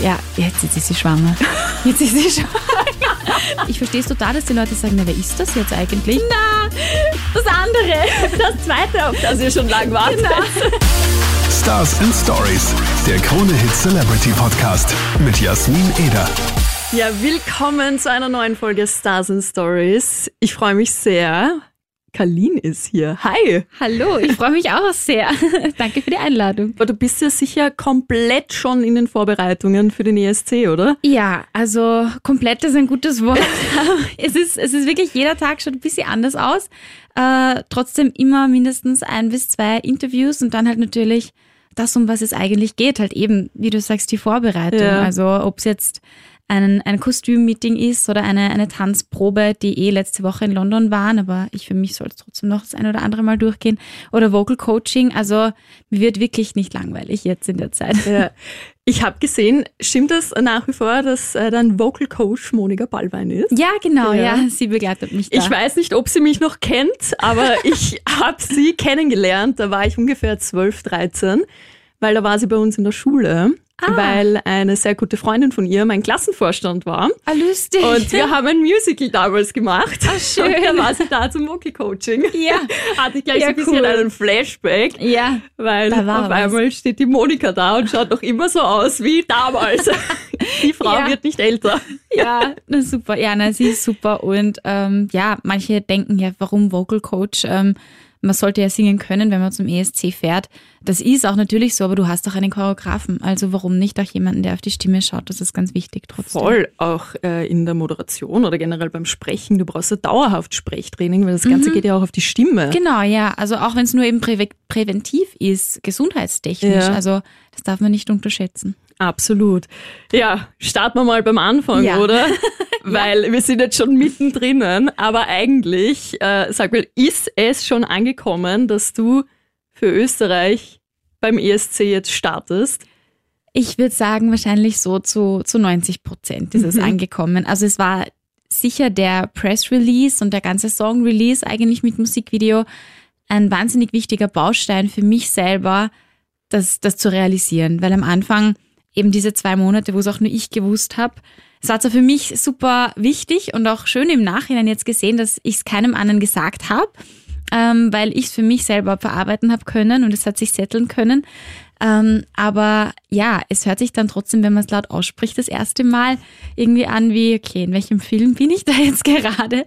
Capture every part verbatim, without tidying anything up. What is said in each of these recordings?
ja, jetzt, jetzt ist sie schwanger. Jetzt ist sie schwanger. Ich verstehe es total, dass die Leute sagen, na, wer ist das jetzt eigentlich? Na, das andere, das zweite, auf das ihr schon lange wartet. Genau. Stars and Stories, der Krone-Hit Celebrity Podcast mit Jasmin Eder. Ja, willkommen zu einer neuen Folge Stars and Stories. Ich freue mich sehr. Carlin ist hier. Hi. Hallo, ich freue mich auch sehr. Danke für die Einladung. Aber du bist ja sicher komplett schon in den Vorbereitungen für den E S C, oder? Ja, also komplett ist ein gutes Wort. es, ist, es ist wirklich, jeder Tag schaut ein bisschen anders aus. Äh, trotzdem immer mindestens ein bis zwei Interviews und dann halt natürlich das, um was es eigentlich geht. Halt eben, wie du sagst, die Vorbereitung. Ja. Also ob es jetzt ein, ein Kostümmeeting ist oder eine, eine Tanzprobe, die eh letzte Woche in London waren, aber ich für mich soll es trotzdem noch das ein oder andere Mal durchgehen. Oder Vocal Coaching, also mir wird wirklich nicht langweilig jetzt in der Zeit. Ja. Ich habe gesehen, stimmt das nach wie vor, dass äh, dein Vocal Coach Monika Ballwein ist? Ja, genau, ja. ja, sie begleitet mich da. Ich weiß nicht, ob sie mich noch kennt, aber ich habe sie kennengelernt, da war ich ungefähr zwölf, dreizehn, weil da war sie bei uns in der Schule. Ah. Weil eine sehr gute Freundin von ihr mein Klassenvorstand war. Ah, lustig. Und wir haben ein Musical damals gemacht. Ah, schön. Und dann war sie da zum Vocal Coaching. Ja. Hatte ich gleich ja, so ein bisschen cool. einen Flashback. Ja. Weil auf was. einmal steht die Monika da und schaut noch immer so aus wie damals. Die Frau ja. wird nicht älter. Ja, na super. Ja, na, sie ist super. Und ähm, ja, manche denken ja, warum Vocal Coach? Ähm, Man sollte ja singen können, wenn man zum E S C fährt. Das ist auch natürlich so, aber du hast auch einen Choreografen. Also warum nicht auch jemanden, der auf die Stimme schaut? Das ist ganz wichtig trotzdem. Voll, auch äh, in der Moderation oder generell beim Sprechen. Du brauchst ja dauerhaft Sprechtraining, weil das Ganze mhm. geht ja auch auf die Stimme. Genau, ja. Also auch wenn es nur eben prä- präventiv ist, gesundheitstechnisch. Ja. Also das darf man nicht unterschätzen. Absolut. Ja, starten wir mal beim Anfang, ja. oder? Weil wir sind jetzt schon mittendrin, aber eigentlich, äh, sag mal, ist es schon angekommen, dass du für Österreich beim E S C jetzt startest? Ich würde sagen, wahrscheinlich so zu, zu neunzig Prozent ist es Mhm. angekommen. Also es war sicher der Press-Release und der ganze Song-Release eigentlich mit Musikvideo ein wahnsinnig wichtiger Baustein für mich selber, das, das zu realisieren. Weil am Anfang eben diese zwei Monate, wo es auch nur ich gewusst habe, es war zwar für mich super wichtig und auch schön im Nachhinein jetzt gesehen, dass ich es keinem anderen gesagt habe, ähm, weil ich es für mich selber verarbeiten habe können und es hat sich setteln können. Ähm, aber ja, es hört sich dann trotzdem, wenn man es laut ausspricht, das erste Mal irgendwie an wie, okay, in welchem Film bin ich da jetzt gerade?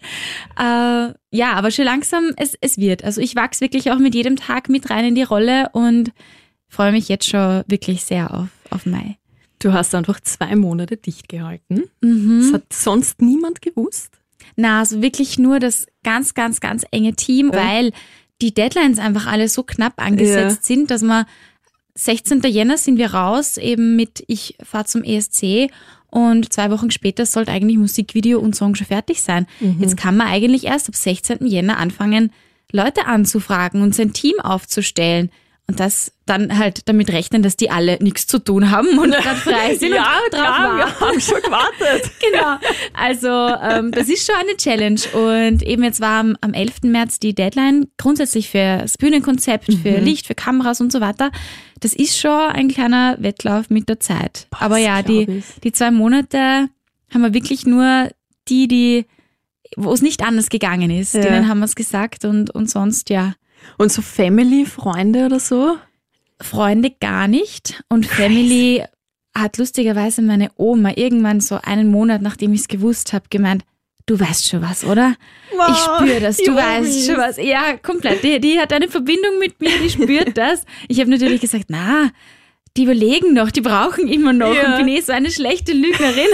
Äh, ja, aber schon langsam, es, es wird. Also ich wachse wirklich auch mit jedem Tag mit rein in die Rolle und freue mich jetzt schon wirklich sehr auf, auf Mai. Du hast einfach zwei Monate dicht gehalten. Mhm. Das hat sonst niemand gewusst? Na, also wirklich nur das ganz, ganz, ganz enge Team, ja. weil die Deadlines einfach alle so knapp angesetzt ja. sind, dass man sechzehnten Jänner sind wir raus, eben mit ich fahre zum E S C und zwei Wochen später sollte eigentlich Musikvideo und Song schon fertig sein. Mhm. Jetzt kann man eigentlich erst ab sechzehnten Jänner anfangen, Leute anzufragen und sein Team aufzustellen. Und das dann halt damit rechnen, dass die alle nichts zu tun haben und gerade frei sind ja, und drauf klar, warten. wir haben schon gewartet. Genau. Also ähm, das ist schon eine Challenge. Und eben jetzt war am, am elften März die Deadline grundsätzlich für das Bühnenkonzept, mhm. für Licht, für Kameras und so weiter. Das ist schon ein kleiner Wettlauf mit der Zeit. Boah, aber ja, die, die zwei Monate haben wir wirklich nur die, die, wo es nicht anders gegangen ist. Ja. Denen haben wir es gesagt und, und sonst ja. Und so Family, Freunde oder so? Freunde gar nicht. Und Family hat lustigerweise meine Oma irgendwann so einen Monat, nachdem ich es gewusst habe, gemeint, du weißt schon was, oder? Wow, ich spüre das, du weißt Omis. schon was. Ja, komplett. Die, die hat eine Verbindung mit mir, die spürt das. Ich habe natürlich gesagt, na, die überlegen noch, die brauchen immer noch ja. und bin eh so eine schlechte Lügnerin.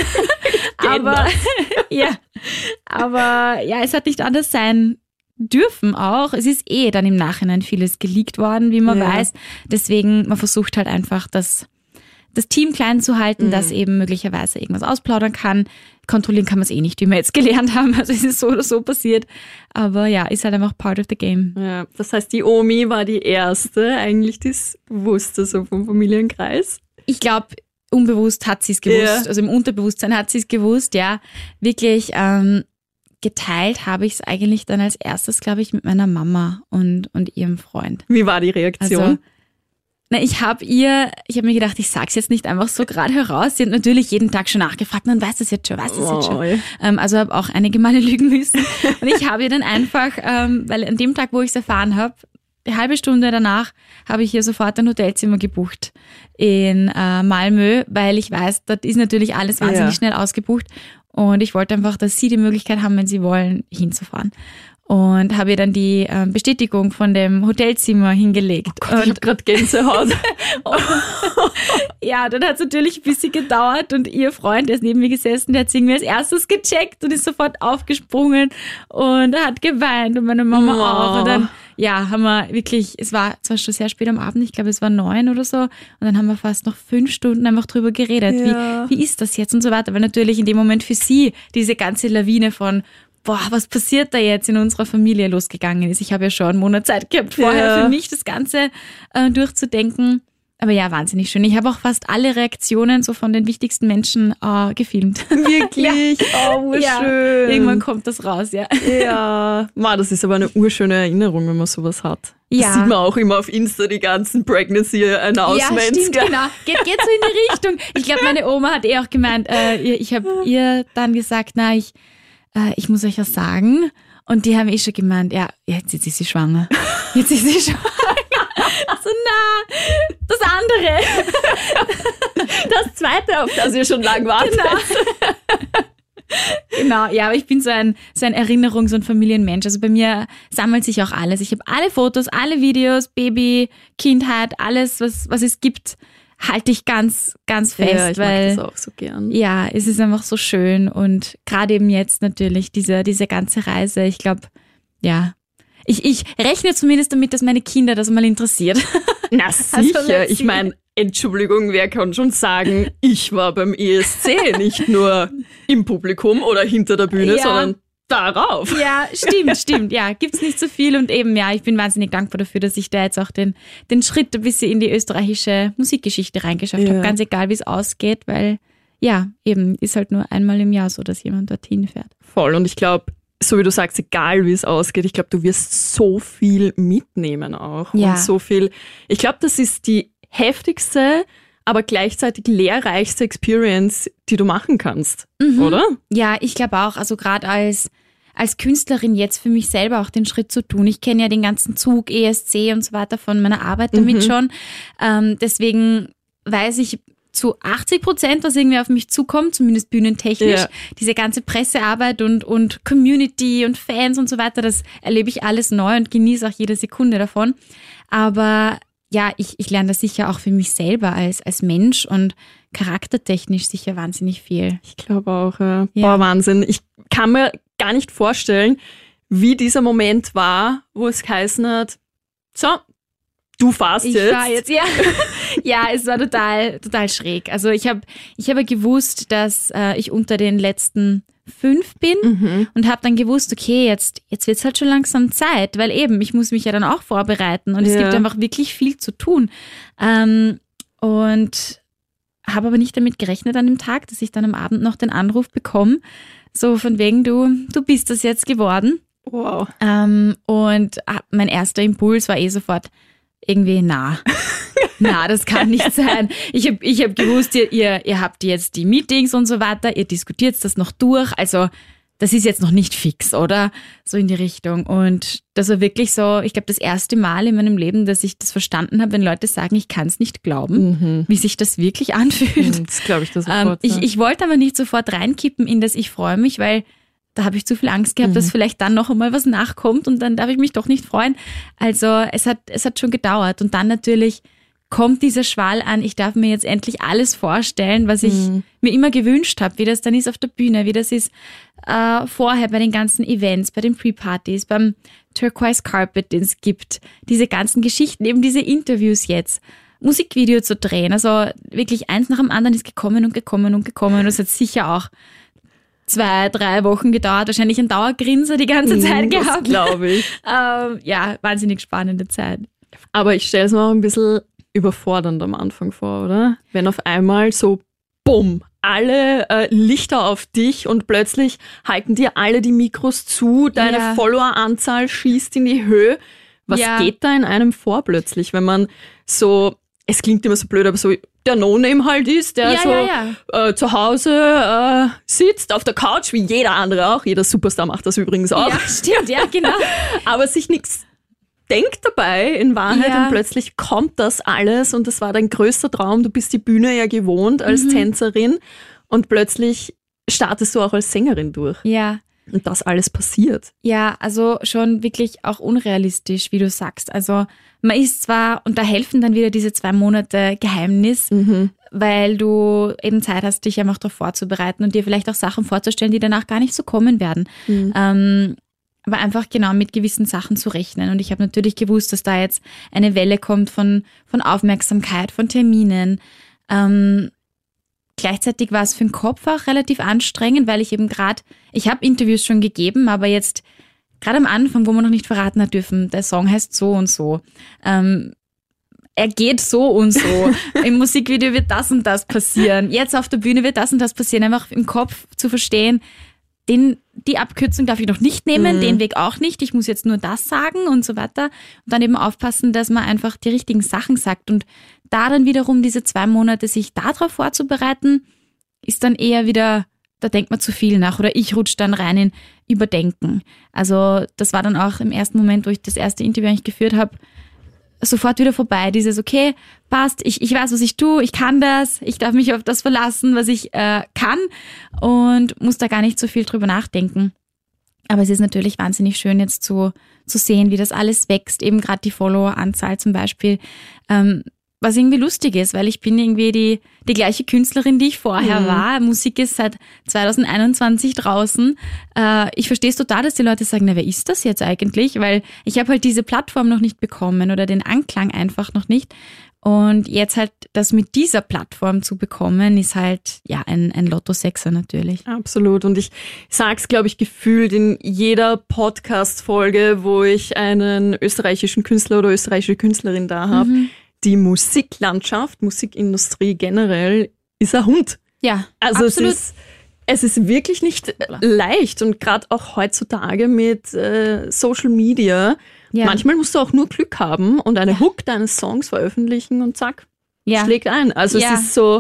aber ja, aber ja, es hat nicht anders sein dürfen auch. Es ist eh dann im Nachhinein vieles geleakt worden, wie man ja. weiß. Deswegen, man versucht halt einfach, das, das Team klein zu halten, mhm. dass eben möglicherweise irgendwas ausplaudern kann. Kontrollieren kann man es eh nicht, wie wir jetzt gelernt haben. Also es ist so oder so passiert. Aber ja, ist halt einfach part of the game. Ja, das heißt, die Omi war die erste eigentlich, die es wusste, so vom Familienkreis. Ich glaube, unbewusst hat sie es gewusst. Ja. Also im Unterbewusstsein hat sie es gewusst, ja. Wirklich, ähm, geteilt habe ich es eigentlich dann als erstes, glaube ich, mit meiner Mama und, und ihrem Freund. Wie war die Reaktion? Also, Na, ich habe ihr, ich habe mir gedacht, ich sag's jetzt nicht einfach so gerade heraus. Sie hat natürlich jeden Tag schon nachgefragt, man weiß das jetzt schon, weiß das jetzt schon. Oh. Ähm, also habe auch einige Male lügen müssen. Und ich habe ihr dann einfach, ähm, weil an dem Tag, wo ich es erfahren habe, eine halbe Stunde danach, habe ich ihr sofort ein Hotelzimmer gebucht in äh, Malmö, weil ich weiß, dort ist natürlich alles wahnsinnig Ja. schnell ausgebucht. Und ich wollte einfach, dass sie die Möglichkeit haben, wenn sie wollen, hinzufahren. Und habe ihr dann die äh, Bestätigung von dem Hotelzimmer hingelegt. Oh Gott, ich habe gerade Gänsehaut. Ja, dann hat es natürlich ein bisschen gedauert und ihr Freund, der ist neben mir gesessen, der hat es irgendwie als erstes gecheckt und ist sofort aufgesprungen und hat geweint und meine Mama Oh. auch. Und dann, ja, haben wir wirklich, es war zwar schon sehr spät am Abend, ich glaube es war neun oder so, und dann haben wir fast noch fünf Stunden einfach drüber geredet. Ja. Wie, wie ist das jetzt und so weiter, weil natürlich in dem Moment für sie diese ganze Lawine von boah, was passiert da jetzt in unserer Familie losgegangen ist. Ich habe ja schon einen Monat Zeit gehabt vorher Ja. für mich das Ganze äh, durchzudenken. Aber ja, wahnsinnig schön. Ich habe auch fast alle Reaktionen so von den wichtigsten Menschen äh, gefilmt. Wirklich? Oh, Ja, urschön. irgendwann kommt das raus, ja. Ja, Ma, das ist aber eine urschöne Erinnerung, wenn man sowas hat. Ja. Das sieht man auch immer auf Insta, die ganzen Pregnancy-Announcements. Ja, stimmt, gell? genau. Geht, geht so in die Richtung. Ich glaube, meine Oma hat eh auch gemeint, äh, ihr- ich habe ihr dann gesagt, na, ich, äh, ich muss euch was sagen. Und die haben eh schon gemeint, ja, jetzt, jetzt ist sie schwanger. Jetzt ist sie schwanger. So, na, das andere. Das zweite, auf das ihr schon lange wartet. Genau. Genau, ja, aber ich bin so ein, so ein Erinnerungs- und Familienmensch. Also bei mir sammelt sich auch alles. Ich habe alle Fotos, alle Videos, Baby, Kindheit, alles, was, was es gibt, halte ich ganz, ganz fest. Ja, ich weil, mag das auch so gern. ja, es ist einfach so schön und gerade eben jetzt natürlich diese, diese ganze Reise. Ich glaube, ja, ich, ich rechne zumindest damit, dass meine Kinder das mal interessiert. Na Also, sicher, let's ich see. meine, Entschuldigung, wer kann schon sagen, ich war beim E S C nicht nur im Publikum oder hinter der Bühne, Ja. sondern darauf. Ja, stimmt, stimmt. Ja, gibt's nicht so viel und eben, ja, ich bin wahnsinnig dankbar dafür, dass ich da jetzt auch den, den Schritt ein bisschen in die österreichische Musikgeschichte reingeschafft Ja. habe. Ganz egal, wie es ausgeht, weil, ja, eben, ist halt nur einmal im Jahr so, dass jemand dorthin fährt. Voll. Und ich glaube, so wie du sagst, egal wie es ausgeht, ich glaube, du wirst so viel mitnehmen auch. Ja. Und so viel. Ich glaube, das ist die heftigste, aber gleichzeitig lehrreichste Experience, die du machen kannst, oder? Ja, ich glaube auch, also gerade als, als Künstlerin jetzt für mich selber auch den Schritt zu tun. Ich kenne ja den ganzen Zug, E S C und so weiter von meiner Arbeit damit schon. Ähm, deswegen weiß ich zu achtzig Prozent, was irgendwie auf mich zukommt, zumindest bühnentechnisch. Ja. Diese ganze Pressearbeit und, und Community und Fans und so weiter, das erlebe ich alles neu und genieße auch jede Sekunde davon. Aber ja, ich, ich lerne das sicher auch für mich selber als, als Mensch und charaktertechnisch sicher wahnsinnig viel. Ich glaube auch. Ja. Ja. Boah, Wahnsinn. Ich kann mir gar nicht vorstellen, wie dieser Moment war, wo es geheißen hat, so, du fahrst Ich jetzt. war jetzt, ja. Ja, es war total, total schräg. Also ich habe ich habe gewusst, dass äh, ich unter den letzten fünf bin Mhm. und habe dann gewusst, okay, jetzt, jetzt wird es halt schon langsam Zeit, weil eben, ich muss mich ja dann auch vorbereiten und es Ja. gibt einfach wirklich viel zu tun. Ähm, und habe aber nicht damit gerechnet an dem Tag, dass ich dann am Abend noch den Anruf bekomme, so von wegen, du, du bist das jetzt geworden. Wow. Ähm, und ah, mein erster Impuls war eh sofort irgendwie, na, na, das kann nicht sein. Ich habe ich hab gewusst, ihr, ihr, ihr habt jetzt die Meetings und so weiter, ihr diskutiert das noch durch, also das ist jetzt noch nicht fix, oder? So in die Richtung. Und das war wirklich so, ich glaube, das erste Mal in meinem Leben, dass ich das verstanden habe, wenn Leute sagen, ich kann es nicht glauben, wie sich das wirklich anfühlt. Das glaube ich das Ähm, sofort. ich, ja. ich wollte aber nicht sofort reinkippen in das Ich freue mich, weil da habe ich zu viel Angst gehabt, dass vielleicht dann noch einmal was nachkommt und dann darf ich mich doch nicht freuen. Also es hat, es hat schon gedauert. Und dann natürlich kommt dieser Schwall an, ich darf mir jetzt endlich alles vorstellen, was ich mir immer gewünscht habe, wie das dann ist auf der Bühne, wie das ist äh, vorher bei den ganzen Events, bei den Pre-Partys, beim Turquoise Carpet, den es gibt, diese ganzen Geschichten, eben diese Interviews jetzt. Musikvideo zu drehen, also wirklich eins nach dem anderen ist gekommen und gekommen und gekommen und das hat sicher auch zwei, drei Wochen gedauert, wahrscheinlich ein Dauergrinser die ganze Zeit das gehabt. glaube ich. Ähm, ja, wahnsinnig spannende Zeit. Aber ich stelle es mir auch ein bisschen überfordernd am Anfang vor, oder? Wenn auf einmal so, bumm, alle äh, Lichter auf dich und plötzlich halten dir alle die Mikros zu, deine Ja. Followeranzahl schießt in die Höhe. Was Ja. geht da in einem vor plötzlich, wenn man so es klingt immer so blöd, aber so der No-Name halt ist, der Ja, so ja, Äh, zu Hause äh, sitzt, auf der Couch, wie jeder andere auch. Jeder Superstar macht das übrigens auch. Ja, stimmt, ja, genau. Aber sich nichts denkt dabei in Wahrheit Ja. und plötzlich kommt das alles und das war dein größter Traum. Du bist die Bühne ja gewohnt als Mhm. Tänzerin und plötzlich startest du auch als Sängerin durch. Ja. Und das alles passiert. Ja, also schon wirklich auch unrealistisch, wie du sagst. Also man ist zwar, und da helfen dann wieder diese zwei Monate Geheimnis, Mhm. weil du eben Zeit hast, dich einfach darauf vorzubereiten und dir vielleicht auch Sachen vorzustellen, die danach gar nicht so kommen werden. Mhm. Ähm, aber einfach genau mit gewissen Sachen zu rechnen. Und ich habe natürlich gewusst, dass da jetzt eine Welle kommt von, von Aufmerksamkeit, von Terminen. Ähm, Gleichzeitig war es für den Kopf auch relativ anstrengend, weil ich eben gerade, ich habe Interviews schon gegeben, aber jetzt gerade am Anfang, wo man noch nicht verraten hat dürfen, der Song heißt so und so. Ähm, er geht so und so. Im Musikvideo wird das und das passieren. Jetzt auf der Bühne wird das und das passieren. Einfach im Kopf zu verstehen, den, die Abkürzung darf ich noch nicht nehmen, Mhm. den Weg auch nicht. Ich muss jetzt nur das sagen und so weiter. Und dann eben aufpassen, dass man einfach die richtigen Sachen sagt. Und da dann wiederum diese zwei Monate sich darauf vorzubereiten, ist dann eher wieder, da denkt man zu viel nach. Oder ich rutsche dann rein in Überdenken. Also das war dann auch im ersten Moment, wo ich das erste Interview eigentlich geführt habe, sofort wieder vorbei. Dieses, okay, passt, ich, ich weiß, was ich tue, ich kann das, ich darf mich auf das verlassen, was ich äh, kann und muss da gar nicht so viel drüber nachdenken. Aber es ist natürlich wahnsinnig schön jetzt zu, zu sehen, wie das alles wächst, eben gerade die Follower-Anzahl zum Beispiel, ähm, was irgendwie lustig ist, weil ich bin irgendwie die, die gleiche Künstlerin, die ich vorher Mhm. war. Musik ist seit zwanzig einundzwanzig draußen. Äh, ich verstehe es total, dass die Leute sagen, na, wer ist das jetzt eigentlich? Weil ich habe halt diese Plattform noch nicht bekommen oder den Anklang einfach noch nicht. Und jetzt halt das mit dieser Plattform zu bekommen, ist halt ja ein, ein Lotto-Sechser natürlich. Absolut. Und ich sag's, glaube ich, gefühlt in jeder Podcast-Folge, wo ich einen österreichischen Künstler oder österreichische Künstlerin da habe. Mhm. Die Musiklandschaft, Musikindustrie generell ist ein Hund. Ja, Also absolut. es ist, es ist wirklich nicht leicht und gerade auch heutzutage mit äh, Social Media. Ja. Manchmal musst du auch nur Glück haben und eine Ja. Hook deines Songs veröffentlichen und zack, ja. schlägt ein. Also Ja. es ist so,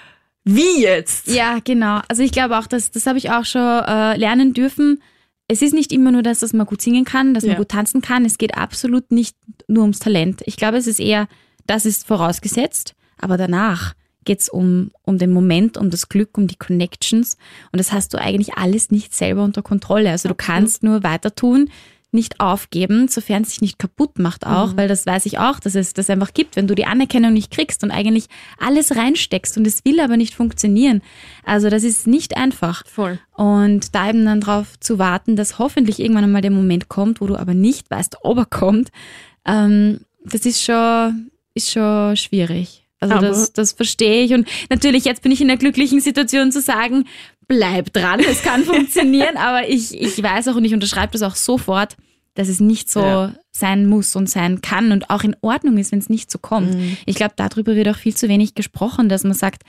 wie jetzt? Ja, genau. Also ich glaube auch, dass, das habe ich auch schon äh, lernen dürfen. Es ist nicht immer nur das, dass man gut singen kann, dass man Ja. gut tanzen kann. Es geht absolut nicht nur ums Talent. Ich glaube, es ist eher, das ist vorausgesetzt, aber danach geht's um, um den Moment, um das Glück, um die Connections. Und das hast du eigentlich alles nicht selber unter Kontrolle. Also du kannst nur weiter tun, nicht aufgeben, sofern es sich nicht kaputt macht auch, Mhm. weil das weiß ich auch, dass es das einfach gibt, wenn du die Anerkennung nicht kriegst und eigentlich alles reinsteckst und es will aber nicht funktionieren. Also das ist nicht einfach. Voll. Und da eben dann drauf zu warten, dass hoffentlich irgendwann einmal der Moment kommt, wo du aber nicht weißt, ob er kommt, ähm, das ist schon, ist schon schwierig. Also Aber- das, das verstehe ich. Und natürlich, jetzt bin ich in der glücklichen Situation zu sagen, bleib dran, es kann funktionieren, aber ich, ich weiß auch und ich unterschreibe das auch sofort, dass es nicht so Ja. sein muss und sein kann und auch in Ordnung ist, wenn es nicht so kommt. Mhm. Ich glaube, darüber wird auch viel zu wenig gesprochen, dass man sagt,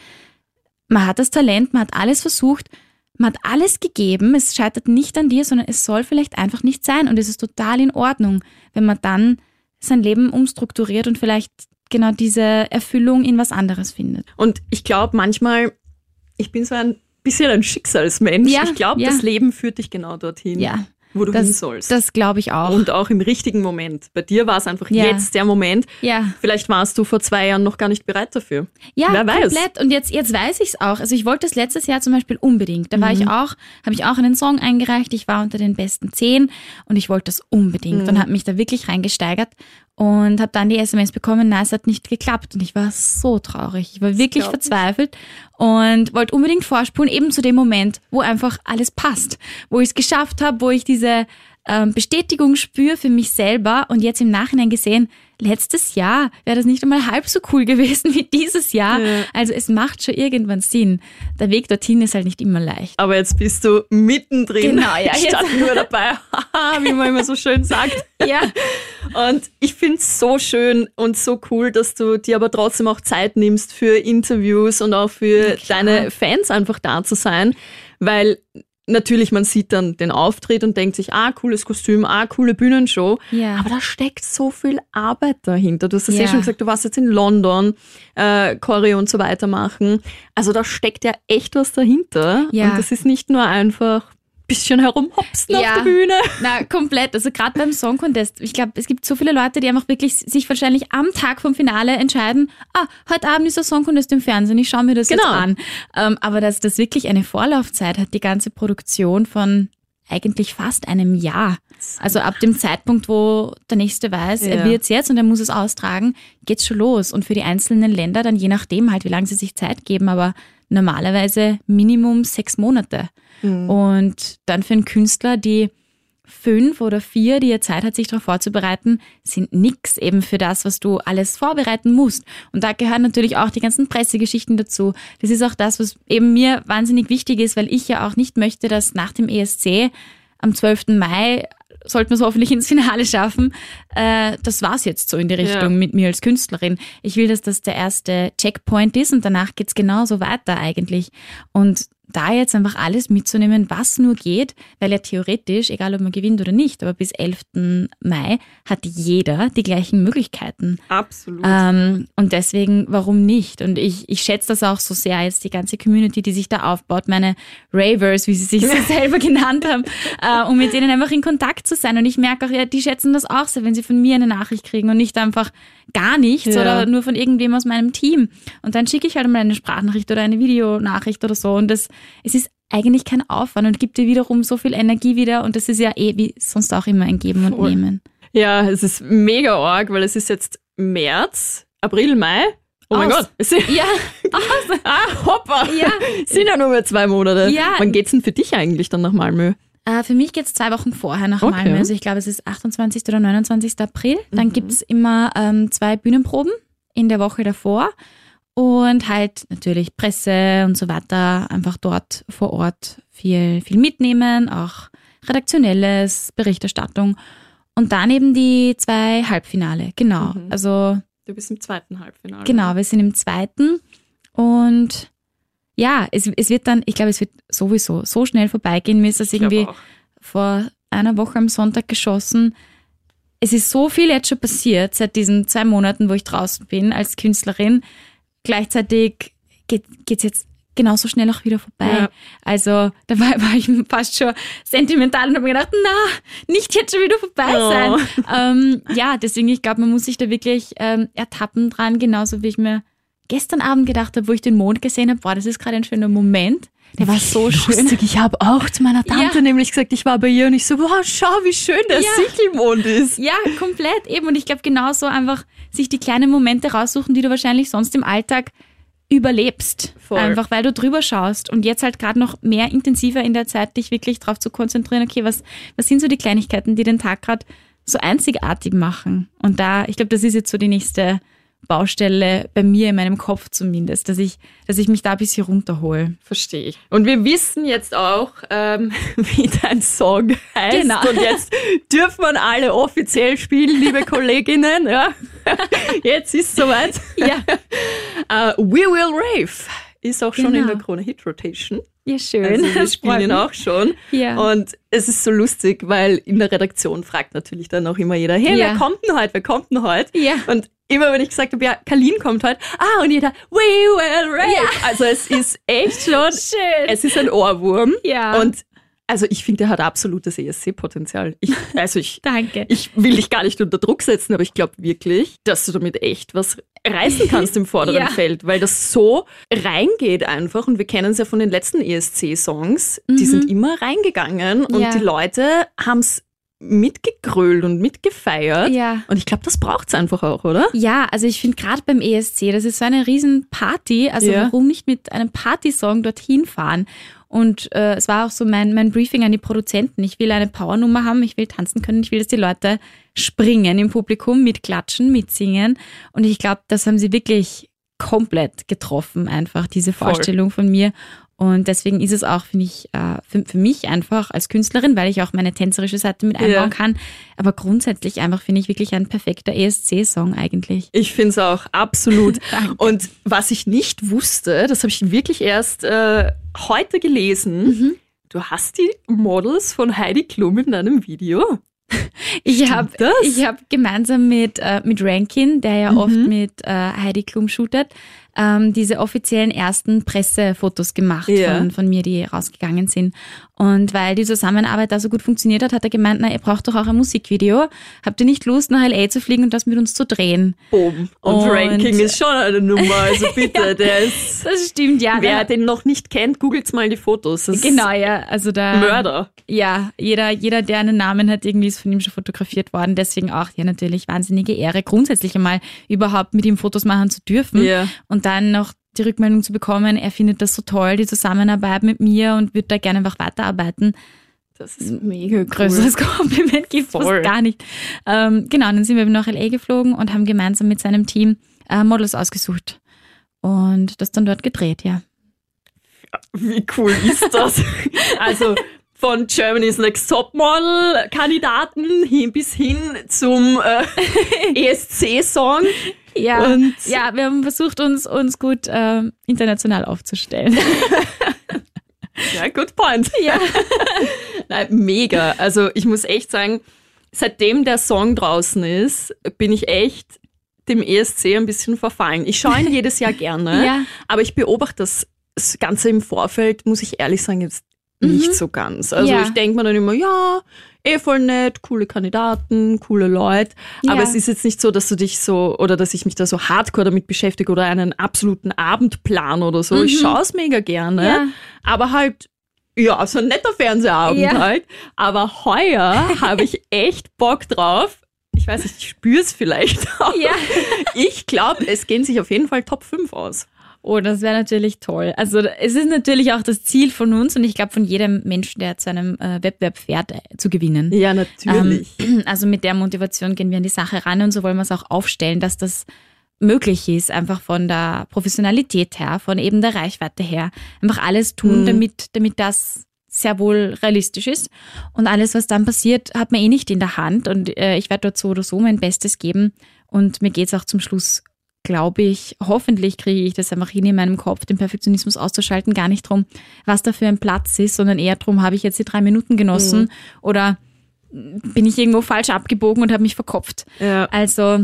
man hat das Talent, man hat alles versucht, man hat alles gegeben, es scheitert nicht an dir, sondern es soll vielleicht einfach nicht sein und es ist total in Ordnung, wenn man dann sein Leben umstrukturiert und vielleicht genau diese Erfüllung in was anderes findet. Und ich glaube manchmal, ich bin so ein bisschen ein Schicksalsmensch. Ja, ich glaube, ja. das Leben führt dich genau dorthin, Ja, wo du hin das, sollst. das glaube ich auch. Und auch im richtigen Moment. Bei dir war es einfach Ja. jetzt der Moment. ja. Vielleicht warst du vor zwei Jahren noch gar nicht bereit dafür. Ja, Wer weiß. komplett. Und jetzt, jetzt weiß ich es auch. Also ich wollte das letztes Jahr zum Beispiel unbedingt. Da war Mhm. ich auch, habe ich auch einen Song eingereicht. Ich war unter den besten zehn und ich wollte das unbedingt Mhm. und habe mich da wirklich reingesteigert und habe dann die S M S bekommen, na, es hat nicht geklappt. Und ich war so traurig. Ich war wirklich glaub ich. verzweifelt und wollte unbedingt vorspulen, eben zu dem Moment, wo einfach alles passt, wo ich es geschafft habe, wo ich diese ähm, Bestätigung spüre für mich selber und jetzt im Nachhinein gesehen, letztes Jahr wäre das nicht einmal halb so cool gewesen wie dieses Jahr. Ja. Also es macht schon irgendwann Sinn. Der Weg dorthin ist halt nicht immer leicht. Aber jetzt bist du mittendrin, Genau, ja, statt nur dabei, haha, wie man immer so schön sagt. Ja, Und ich finde es so schön und so cool, dass du dir aber trotzdem auch Zeit nimmst für Interviews und auch für klar. deine Fans einfach da zu sein, weil natürlich, man sieht dann den Auftritt und denkt sich, ah, cooles Kostüm, ah, coole Bühnenshow. Ja. Aber da steckt so viel Arbeit dahinter. Du hast das ja Ja. schon gesagt, du warst jetzt in London, äh, Choreo und so weiter machen. Also da steckt ja echt was dahinter. Ja. Und das ist nicht nur einfach ein bisschen herumhopsen Ja. auf der Bühne. Na, komplett. Also gerade beim Song Contest. Ich glaube, es gibt so viele Leute, die einfach wirklich sich wahrscheinlich am Tag vom Finale entscheiden, ah, heute Abend ist der Song Contest im Fernsehen, ich schaue mir das Genau. jetzt an. Ähm, aber dass das wirklich eine Vorlaufzeit hat, die ganze Produktion von eigentlich fast einem Jahr. Also ab dem Zeitpunkt, wo der Nächste weiß, Ja. er wird's jetzt und er muss es austragen, geht's schon los. Und für die einzelnen Länder dann je nachdem halt, wie lange sie sich Zeit geben, aber normalerweise Minimum sechs Monate. Mhm. Und dann für einen Künstler, die fünf oder vier, die er Zeit hat, sich darauf vorzubereiten, sind nix eben für das, was du alles vorbereiten musst. Und da gehören natürlich auch die ganzen Pressegeschichten dazu. Das ist auch das, was eben mir wahnsinnig wichtig ist, weil ich ja auch nicht möchte, dass nach dem E S C am zwölften Mai, sollten wir es hoffentlich ins Finale schaffen, äh, das war's jetzt so in die Richtung Ja. mit mir als Künstlerin. Ich will, dass das der erste Checkpoint ist und danach geht's genauso weiter eigentlich. Und da jetzt einfach alles mitzunehmen, was nur geht, weil ja theoretisch, egal ob man gewinnt oder nicht, aber bis elften Mai hat jeder die gleichen Möglichkeiten. Absolut. Ähm, und deswegen, warum nicht? Und ich, ich schätze das auch so sehr, jetzt die ganze Community, die sich da aufbaut, meine Ravers, wie sie sich so selber genannt haben, äh, um mit denen einfach in Kontakt zu sein. Und ich merke auch, ja, die schätzen das auch sehr, wenn sie von mir eine Nachricht kriegen und nicht einfach gar nichts Ja. oder nur von irgendwem aus meinem Team. Und dann schicke ich halt mal eine Sprachnachricht oder eine Videonachricht oder so. Und das, es ist eigentlich kein Aufwand und gibt dir wiederum so viel Energie wieder. Und das ist ja eh wie sonst auch immer ein Geben und Voll. Nehmen. Ja, es ist mega arg, weil es ist jetzt März, April, Mai. Oh mein Aus. Gott. Es sind, Ja, ah, hoppa. Ja. Es sind ja nur mehr zwei Monate. Ja. Wann geht's denn für dich eigentlich dann nach Malmö? Äh, für mich geht's zwei Wochen vorher nach Okay. Malmö. Also ich glaube, es ist achtundzwanzigsten oder neunundzwanzigsten April. Dann Mhm. gibt's immer ähm, zwei Bühnenproben in der Woche davor. Und halt natürlich Presse und so weiter. Einfach dort vor Ort viel, viel mitnehmen. Auch redaktionelles, Berichterstattung. Und dann eben die zwei Halbfinale. Genau. Mhm. Also Du bist im zweiten Halbfinale. genau, wir sind im zweiten. Und ja, es, es wird dann, ich glaube, es wird sowieso so schnell vorbeigehen. Mir ist das Ich glaub irgendwie auch. vor einer Woche am Sonntag geschossen. Es ist so viel jetzt schon passiert seit diesen zwei Monaten, wo ich draußen bin als Künstlerin. Gleichzeitig geht es jetzt genauso schnell auch wieder vorbei. Ja. Also da war, war ich fast schon sentimental und habe mir gedacht, na, nicht jetzt schon wieder vorbei Oh. sein. Ähm, ja, deswegen, ich glaube, man muss sich da wirklich ähm, ertappen dran, genauso wie ich mir gestern Abend gedacht habe, wo ich den Mond gesehen habe, boah, das ist gerade ein schöner Moment. Der war so schön. Lustig, ich habe auch zu meiner Tante Ja. nämlich gesagt, ich war bei ihr und ich so, wow, schau, wie schön der Ja. Sichelmond ist. Ja, komplett eben. Und ich glaube, genauso einfach sich die kleinen Momente raussuchen, die du wahrscheinlich sonst im Alltag überlebst. Voll. Einfach, weil du drüber schaust. Und jetzt halt gerade noch mehr intensiver in der Zeit, dich wirklich darauf zu konzentrieren, okay, was, was sind so die Kleinigkeiten, die den Tag gerade so einzigartig machen? Und da, ich glaube, das ist jetzt so die nächste Baustelle bei mir in meinem Kopf zumindest, dass ich, dass ich mich da ein bisschen runterhole. Verstehe ich. Und wir wissen jetzt auch, ähm, wie dein Song heißt. Genau. Und jetzt dürfen wir alle offiziell spielen, liebe Kolleginnen. Ja. Jetzt ist es soweit. Ja, Uh, We Will Rave ist auch schon Genau. in der Krone Hit Rotation. ja schön. Also wir Das spielen freut ihn mich. auch schon. Ja. Und es ist so lustig, weil in der Redaktion fragt natürlich dann auch immer jeder, hey, Ja. wer kommt denn heute, wer kommt denn heute? Ja. Und immer wenn ich gesagt habe, ja, Kalin kommt heute, ah, und jeder, We Will Rave. Ja. Also es ist echt schon, Schön. es ist ein Ohrwurm. Ja. Und also ich finde, der hat absolutes E S C-Potenzial. Ich, also ich, Danke. ich will dich gar nicht unter Druck setzen, aber ich glaube wirklich, dass du damit echt was reißen kannst im vorderen Ja. Feld, weil das so reingeht einfach. Und wir kennen es ja von den letzten E S C-Songs, die Mhm. sind immer reingegangen und Ja. die Leute haben es mitgegrölt und mitgefeiert. Ja. Und ich glaube, das braucht es einfach auch, oder? Ja, also ich finde gerade beim E S C, das ist so eine riesen Party, also Ja. warum nicht mit einem Partysong dorthin fahren? Und äh, es war auch so mein, mein Briefing an die Produzenten. Ich will eine Powernummer haben, ich will tanzen können, ich will, dass die Leute springen im Publikum, mitklatschen, mitsingen. Und ich glaube, das haben sie wirklich komplett getroffen, einfach diese Voll. Vorstellung von mir. Und deswegen ist es auch, finde ich, äh, für, für mich einfach als Künstlerin, weil ich auch meine tänzerische Seite mit einbauen Ja. kann. Aber grundsätzlich einfach finde ich wirklich ein perfekter E S C-Song eigentlich. Ich finde es auch absolut. Danke. Und was ich nicht wusste, das habe ich wirklich erst äh, heute gelesen, Mhm. du hast die Models von Heidi Klum in deinem Video? Ich habe hab gemeinsam mit, äh, mit Rankin, der ja mhm. oft mit äh, Heidi Klum shootet, ähm, diese offiziellen ersten Pressefotos gemacht ja. von, von mir, die rausgegangen sind. Und weil die Zusammenarbeit da so gut funktioniert hat, hat er gemeint, na, ihr braucht doch auch ein Musikvideo. Habt ihr nicht Lust, nach L A zu fliegen und das mit uns zu drehen? Boom. Und, und Rankin ist schon eine Nummer, also bitte, ja, der ist... Das stimmt, ja. Wer den noch nicht kennt, googelt mal die Fotos. Das genau, ja. Also da, Mörder. Ja, jeder, jeder, der einen Namen hat, irgendwie ist von ihm schon fotografiert worden. Deswegen auch, ja, natürlich wahnsinnige Ehre, grundsätzlich einmal überhaupt mit ihm Fotos machen zu dürfen. Ja. Und dann noch die Rückmeldung zu bekommen, er findet das so toll, die Zusammenarbeit mit mir und wird da gerne einfach weiterarbeiten. Das ist mega cool. Größeres Kompliment gibt es fast gar nicht. Ähm, genau, dann sind wir nach L A geflogen und haben gemeinsam mit seinem Team äh, Models ausgesucht und das dann dort gedreht, ja. ja wie cool ist das? Also von Germany's Next Topmodel-Kandidaten hin bis hin zum äh, E S C-Song. Ja, und ja, wir haben versucht, uns, uns gut äh, international aufzustellen. Ja, good point. Ja. Nein, mega. Also ich muss echt sagen, seitdem der Song draußen ist, bin ich echt dem E S C ein bisschen verfallen. Ich schaue ihn jedes Jahr gerne, ja. aber ich beobachte das Ganze im Vorfeld, muss ich ehrlich sagen, jetzt nicht mhm. so ganz. Also ja. ich denke mir dann immer, ja, eh voll nett, coole Kandidaten, coole Leute. Ja. Aber es ist jetzt nicht so, dass du dich so, oder dass ich mich da so hardcore damit beschäftige oder einen absoluten Abendplan oder so. Mhm. Ich schaue es mega gerne. Ja. Aber halt, ja, so ein netter Fernsehabend ja. halt. Aber heuer habe ich echt Bock drauf. Ich weiß nicht, ich spüre es vielleicht auch. Ja. Ich glaube, es gehen sich auf jeden Fall Top fünf aus. Oh, das wäre natürlich toll. Also es ist natürlich auch das Ziel von uns und ich glaube von jedem Menschen, der zu einem äh, Wettbewerb fährt, äh, zu gewinnen. Ja, natürlich. Ähm, also mit der Motivation gehen wir an die Sache ran und so wollen wir es auch aufstellen, dass das möglich ist, einfach von der Professionalität her, von eben der Reichweite her. Einfach alles tun, mhm. damit, damit das sehr wohl realistisch ist. Und alles, was dann passiert, hat man eh nicht in der Hand und äh, ich werde dort so oder so mein Bestes geben und mir geht es auch zum Schluss, glaube ich, hoffentlich kriege ich das einfach hin in meinem Kopf, den Perfektionismus auszuschalten, gar nicht drum, was da für ein Platz ist, sondern eher drum, habe ich jetzt die drei Minuten genossen mhm. oder bin ich irgendwo falsch abgebogen und habe mich verkopft. Ja. Also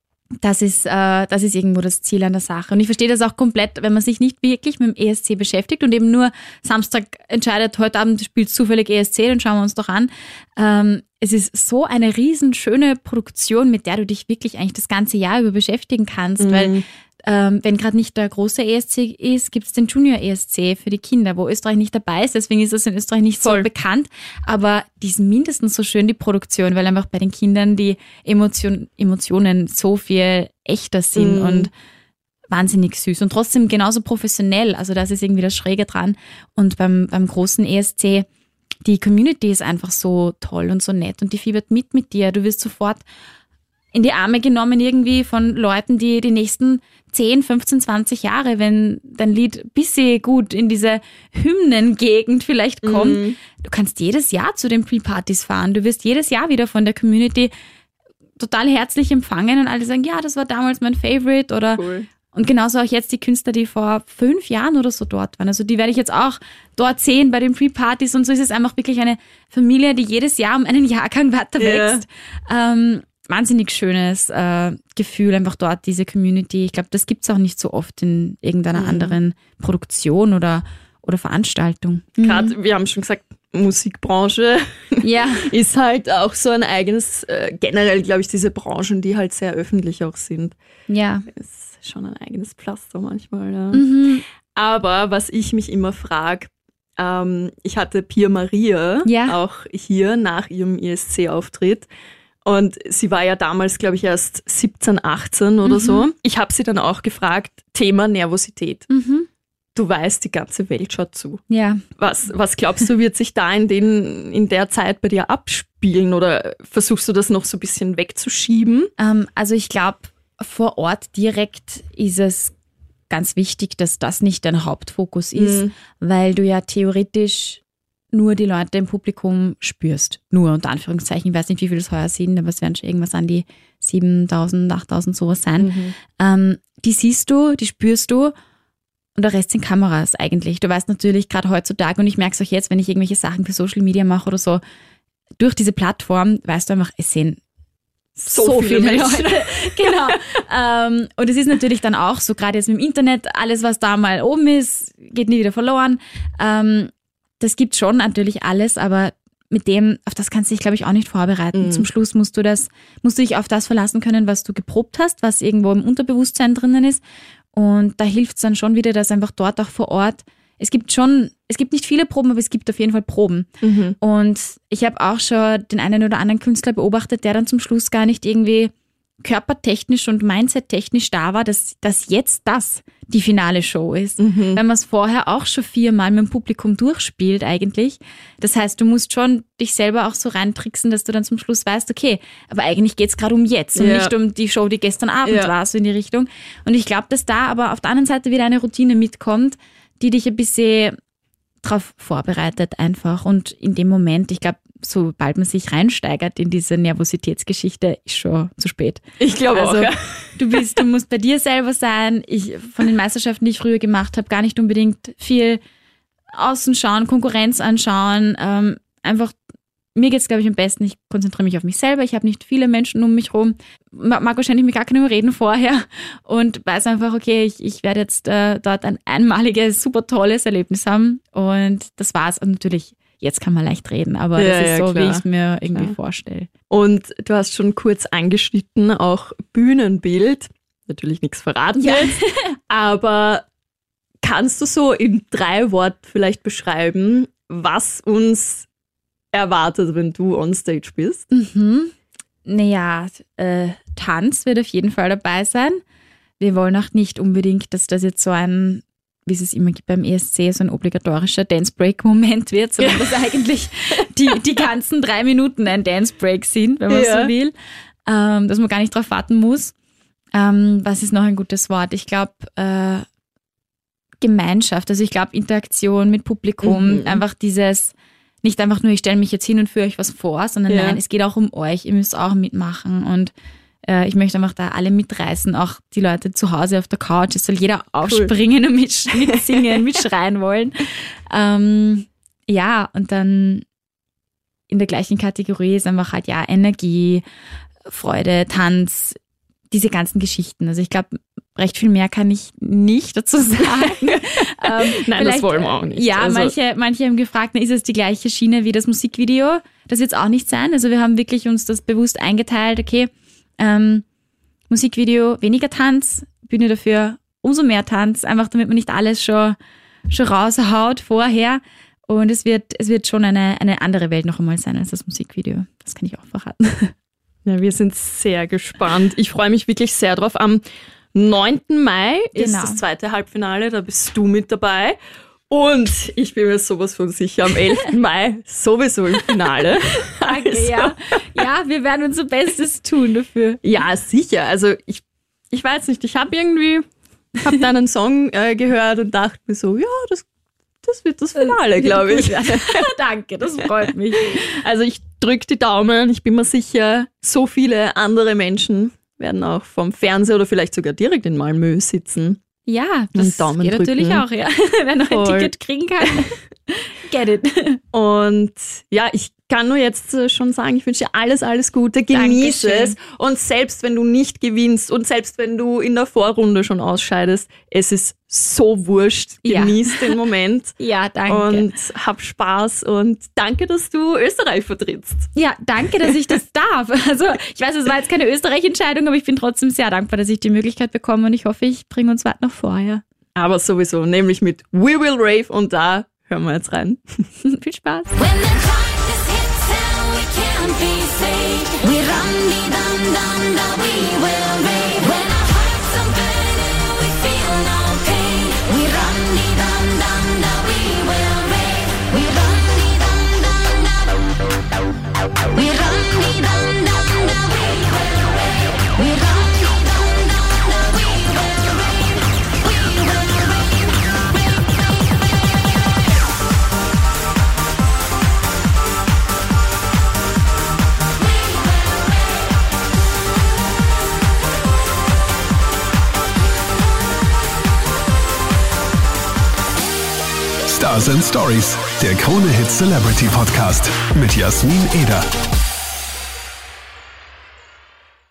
das ist, äh, das ist irgendwo das Ziel an der Sache. Und ich verstehe das auch komplett, wenn man sich nicht wirklich mit dem E S C beschäftigt und eben nur Samstag entscheidet, heute Abend spielt zufällig E S C, dann schauen wir uns doch an. Ähm, es ist so eine riesenschöne Produktion, mit der du dich wirklich eigentlich das ganze Jahr über beschäftigen kannst, mhm. weil ähm, wenn gerade nicht der große E S C ist, gibt es den Junior E S C für die Kinder, wo Österreich nicht dabei ist, deswegen ist das in Österreich nicht Voll. so bekannt, aber die ist mindestens so schön, die Produktion, weil einfach bei den Kindern die Emotion, Emotionen so viel echter sind mhm. und wahnsinnig süß und trotzdem genauso professionell, also das ist irgendwie das Schräge dran und beim, beim großen E S C die Community ist einfach so toll und so nett und die fiebert mit mit dir. Du wirst sofort in die Arme genommen irgendwie von Leuten, die die nächsten zehn, fünfzehn, zwanzig Jahre, wenn dein Lied ein bisschen gut in diese Hymnengegend vielleicht kommt, mhm. du kannst jedes Jahr zu den Pre-Partys fahren. Du wirst jedes Jahr wieder von der Community total herzlich empfangen und alle sagen, ja, das war damals mein Favorite oder cool. Und genauso auch jetzt die Künstler, die vor fünf Jahren oder so dort waren. Also die werde ich jetzt auch dort sehen bei den Pre-Partys und so ist es einfach wirklich eine Familie, die jedes Jahr um einen Jahrgang weiter wächst. Yeah. Ähm, wahnsinnig schönes äh, Gefühl, einfach dort diese Community. Ich glaube, das gibt es auch nicht so oft in irgendeiner mhm. anderen Produktion oder, oder Veranstaltung. Gerade, mhm. wir haben schon gesagt, Musikbranche ja. ist halt auch so ein eigenes, äh, generell glaube ich, diese Branchen, die halt sehr öffentlich auch sind. Ja. Ist schon ein eigenes Pflaster manchmal. Ja. Mhm. Aber was ich mich immer frage, ähm, ich hatte Pia Maria ja. auch hier nach ihrem E S C-Auftritt und sie war ja damals, glaube ich, erst siebzehn, achtzehn oder mhm. so. Ich habe sie dann auch gefragt, Thema Nervosität. Mhm. Du weißt, die ganze Welt schaut zu. Ja. Was, was glaubst du, wird sich da in, den, in der Zeit bei dir abspielen oder versuchst du das noch so ein bisschen wegzuschieben? Ähm, also ich glaube, vor Ort direkt ist es ganz wichtig, dass das nicht dein Hauptfokus ist, mhm. weil du ja theoretisch nur die Leute im Publikum spürst. Nur unter Anführungszeichen, ich weiß nicht, wie viele es heuer sind, aber es werden schon irgendwas an die siebentausend, achttausend sowas sein. Mhm. Ähm, die siehst du, die spürst du und der Rest sind Kameras eigentlich. Du weißt natürlich gerade heutzutage, und ich merke es auch jetzt, wenn ich irgendwelche Sachen für Social Media mache oder so, durch diese Plattform weißt du einfach, es sehen so, so viele, viele Leute. Genau. ähm, und es ist natürlich dann auch so, gerade jetzt mit dem Internet, alles, was da mal oben ist, geht nie wieder verloren. Ähm, das gibt schon natürlich alles, aber mit dem, auf das kannst du dich, glaube ich, auch nicht vorbereiten. Mhm. Zum Schluss musst du das, musst du dich auf das verlassen können, was du geprobt hast, was irgendwo im Unterbewusstsein drinnen ist. Und da hilft es dann schon wieder, dass einfach dort auch vor Ort, es gibt schon, es gibt nicht viele Proben, aber es gibt auf jeden Fall Proben. Mhm. Und ich habe auch schon den einen oder anderen Künstler beobachtet, der dann zum Schluss gar nicht irgendwie körpertechnisch und mindsettechnisch da war, dass, dass jetzt das die finale Show ist. Mhm. Wenn man es vorher auch schon viermal mit dem Publikum durchspielt eigentlich. Das heißt, du musst schon dich selber auch so reintricksen, dass du dann zum Schluss weißt, okay, aber eigentlich geht es gerade um jetzt und ja. nicht um die Show, die gestern Abend ja. war, so in die Richtung. Und ich glaube, dass da aber auf der anderen Seite wieder eine Routine mitkommt, die dich ein bisschen drauf vorbereitet einfach. Und in dem Moment, ich glaube, sobald man sich reinsteigert in diese Nervositätsgeschichte, ist schon zu spät. Ich glaube also, auch, ja. Du bist, du musst bei dir selber sein. Ich, von den Meisterschaften, die ich früher gemacht habe, gar nicht unbedingt viel außen schauen, Konkurrenz anschauen. Ähm, einfach, mir geht es, glaube ich, am besten. Ich konzentriere mich auf mich selber. Ich habe nicht viele Menschen um mich herum. Mag wahrscheinlich mit gar keinem reden vorher und weiß einfach, okay, ich, ich werde jetzt äh, dort ein einmaliges, super tolles Erlebnis haben. Und das war's. Und natürlich, jetzt kann man leicht reden, aber ja, das ist ja, so, klar. wie ich es mir irgendwie klar. vorstelle. Und du hast schon kurz angeschnitten, auch Bühnenbild. Natürlich nichts verraten ja. jetzt, aber kannst du so in drei Worten vielleicht beschreiben, was uns erwartet, wenn du on stage bist? Mhm. Naja, äh, Tanz wird auf jeden Fall dabei sein. Wir wollen auch nicht unbedingt, dass das jetzt so ein, wie es es immer gibt beim E S C, so ein obligatorischer Dance-Break-Moment wird, sondern dass eigentlich die, die ganzen drei Minuten ein Dance-Break sind, wenn man ja. so will. Ähm, dass man gar nicht drauf warten muss. Ähm, was ist noch ein gutes Wort? Ich glaube, äh, Gemeinschaft, also ich glaube Interaktion mit Publikum, mhm. einfach dieses, nicht einfach nur, ich stelle mich jetzt hin und führe euch was vor, sondern ja. nein, es geht auch um euch, ihr müsst auch mitmachen und äh, ich möchte einfach da alle mitreißen, auch die Leute zu Hause auf der Couch, es soll jeder aufspringen cool. und mit, mitsingen, mitschreien wollen. Ähm, ja, und dann in der gleichen Kategorie ist einfach halt ja Energie, Freude, Tanz, diese ganzen Geschichten. Also ich glaube, recht viel mehr kann ich nicht dazu sagen. ähm, Nein, das wollen wir auch nicht. Ja, also. manche, manche haben gefragt, na, ist es die gleiche Schiene wie das Musikvideo? Das wird es auch nicht sein. Also wir haben wirklich uns das bewusst eingeteilt, okay, ähm, Musikvideo, weniger Tanz, Bühne dafür, umso mehr Tanz, einfach damit man nicht alles schon, schon raushaut vorher. Und es wird, es wird schon eine, eine andere Welt noch einmal sein als das Musikvideo. Das kann ich auch verraten. Ja, wir sind sehr gespannt. Ich freue mich wirklich sehr drauf. Am neunten Mai genau. ist das zweite Halbfinale, da bist du mit dabei. Und ich bin mir sowas von sicher, am elften Mai sowieso im Finale. Danke, also. ja. ja, wir werden unser Bestes tun dafür. Ja, sicher. Also ich, ich weiß nicht, ich habe irgendwie, habe deinen Song äh, gehört und dachte mir so, ja, das Das wird das Finale, glaube ich. Danke, das freut mich. Also ich drücke die Daumen. Ich bin mir sicher, so viele andere Menschen werden auch vom Fernseher oder vielleicht sogar direkt in Malmö sitzen. Ja, das Daumen geht drücken. Natürlich auch, ja. Wer noch ein Voll. Ticket kriegen kann, get it. Und ja, ich kann nur jetzt schon sagen, ich wünsche dir alles, alles Gute, genieß es. Und selbst wenn du nicht gewinnst und selbst wenn du in der Vorrunde schon ausscheidest, es ist so wurscht. Genieß ja. den Moment. Ja, danke. Und hab Spaß und danke, dass du Österreich vertrittst. Ja, danke, dass ich das darf. Also ich weiß, es war jetzt keine Österreich-Entscheidung, aber ich bin trotzdem sehr dankbar, dass ich die Möglichkeit bekomme und ich hoffe, ich bringe uns weit noch vorher. Aber sowieso, nämlich mit We Will Rave und da hören wir jetzt rein. Viel Spaß. Stars and Stories, der Krone Hit Celebrity Podcast mit Jasmin Eder.